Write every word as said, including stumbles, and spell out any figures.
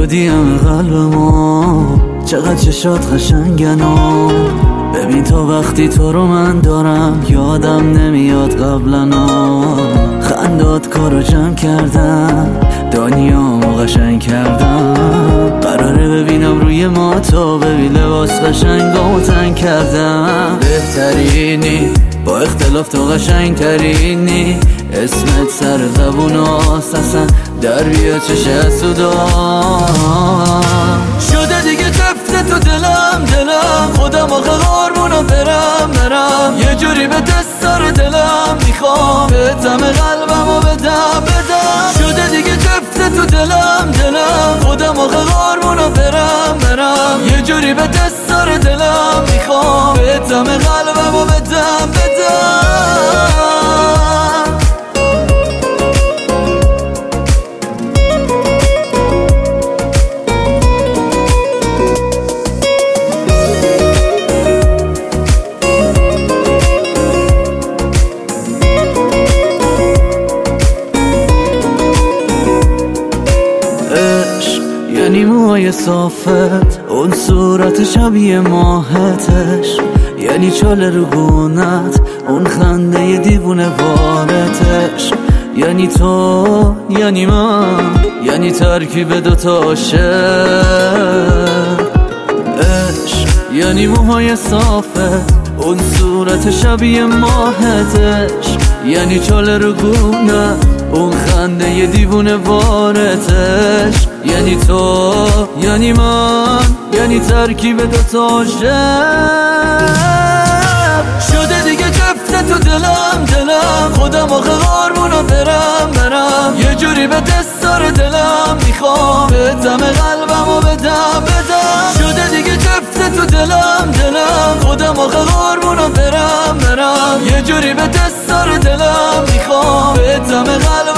شدیم قلب ما، چقدر چشات قشنگن و ببین تو وقتی تو رو من دارم یادم نمیاد قبلنا. خندات کارو جمع کردم، دنیامو قشنگ کردم. قراره ببینم روی ما تو، ببین لباس قشنگامو تنگ کردم. بهترینی با اختلاف تو قشنگ ترینی، اسمت سر زبون هاست اصلا در بیا چش حسودا. شده دیگه تفت تو دلم دلم، خودم آخه قربونو برم برم. یه جوری به دستار دلم میخوام، به دم قلبمو بدم بدم. شده دیگه تفت تو دلم دلم، خودم آخه قربونو برم برم. یه جوری به دستار دلم میخوام، به دم قلبمو بدم بدم. یعنی موهای صافت، اون صورت شبیه ماهتش، یعنی چاله رو گونت، اون خنده دیوونه وارتش. یعنی تو یعنی من، یعنی ترکیب دوتا عاشق. عشق یعنی موهای صافت، اون صورت شبیه ماهتش، یعنی چاله رو گونت، اون خنده دیوونه وارتش. یعنی تو یعنی من، یعنی ترکیب دوتا عاشق. شده دیگه جفت تو دلم دلم، خودم آخه قربونو برم برم. یه جوری به دستار دلم میخوام، به دم قلبمو بدم بدم. شده دیگه جفت تو دلم دلم، خودم آخه قربونو برم برم. یه جوری به دستار دلم میخوام، به دم قلبمو